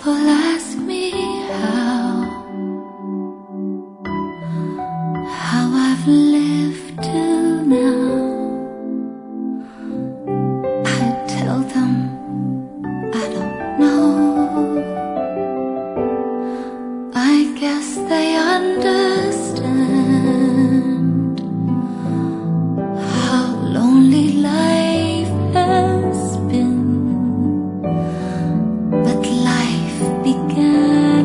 people ask me how I've lived till now, I tell them I don't know. I guess they understand how lonely life has been. But life began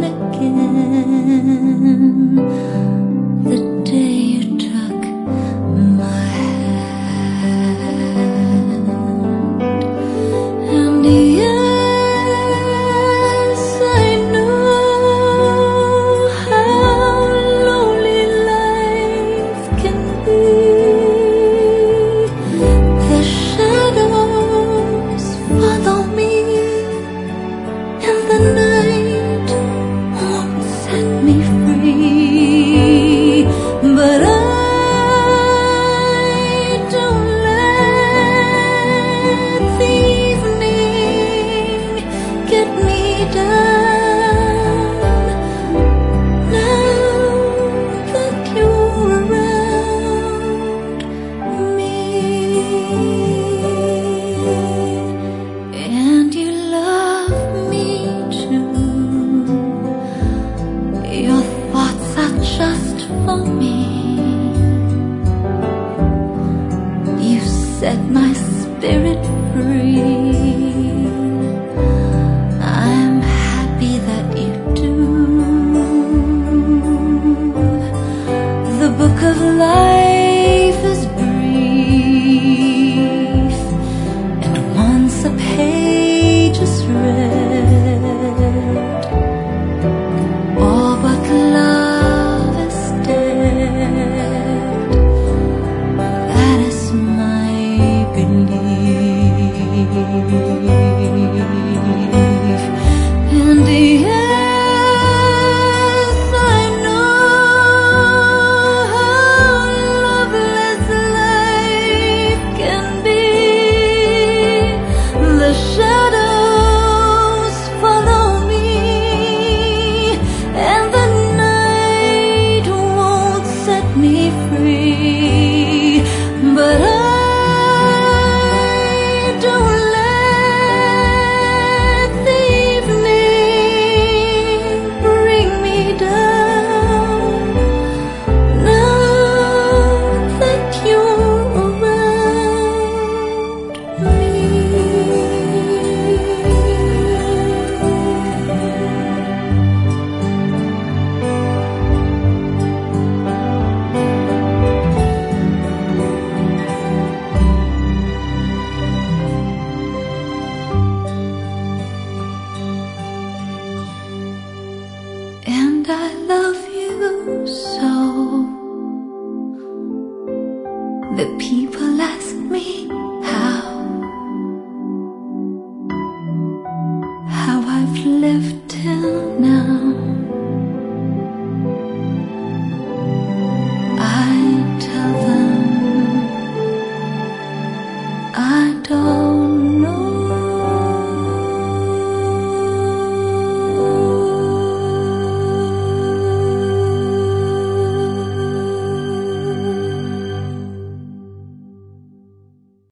again the day you took my hand. And yes, I know how lonely life can be. The shadows follow me, and the night won't set me free. But I don't let the evening get me down. Now that you're around me, and you love me too. Your thoughts are just for me. You set my spirit free. I'm happy that you do. The book of life is brief, and once a page is read, all but love is dead. That is my belief. And yes, I know how loveless life can be. The shadows follow me, and the night won't set me free. But I don't let the evening bring me down. Now that you're around me. And I love you so. The people ask me how I've lived till now.